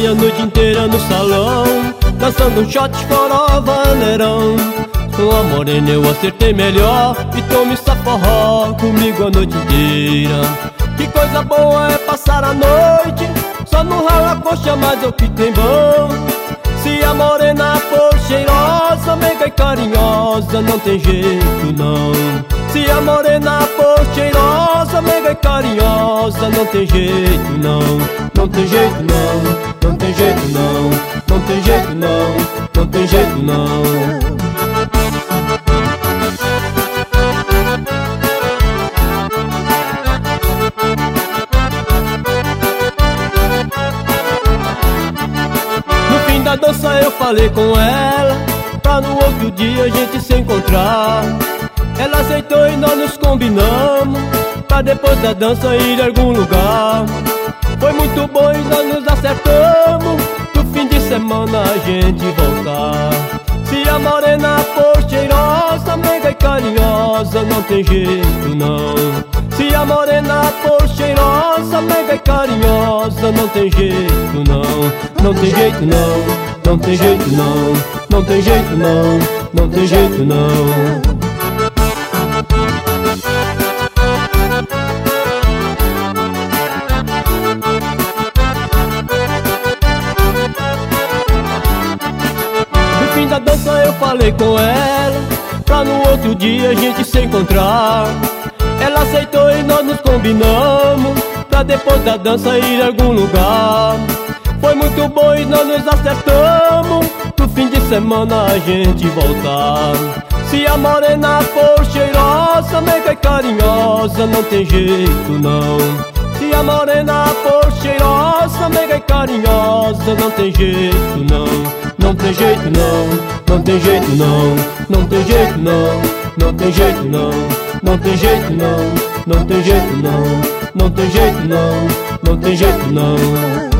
a noite inteira no salão, dançando um shot, forró, vaneirão. Sua morena eu acertei melhor e tome essa forró comigo a noite inteira. Que coisa boa é passar a noite só no rala coxa, mas é o que tem bom. Se a morena for cheirosa, meiga e carinhosa, não tem jeito não. Se a morena for cheirosa, meiga e carinhosa, não tem jeito não. Não tem jeito não, não tem jeito não. Não tem jeito não, não tem jeito não. Da dança eu falei com ela pra no outro dia a gente se encontrar. Ela aceitou e nós nos combinamos pra depois da dança ir a algum lugar. Foi muito bom e nós nos acertamos no fim de semana a gente voltar. Se a morena for cheirosa, meiga e carinhosa, não tem jeito não. Se a morena for cheirosa, meiga e carinhosa, não tem jeito não. Não tem jeito não, não tem jeito não. Não tem jeito não, não tem jeito não. Da dança eu falei com ela pra no outro dia a gente se encontrar. Ela aceitou e nós nos combinamos pra depois da dança ir a algum lugar. Foi muito bom e nós nos acertamos no fim de semana a gente voltar. Se a morena for cheirosa, meiga e carinhosa, não tem jeito não. Se a morena for cheirosa, meiga e carinhosa, não tem jeito não. Não tem jeito não, não tem jeito não. Não tem jeito não, não tem jeito não. Não tem jeito não, não tem jeito não. Não tem jeito não, não tem jeito não.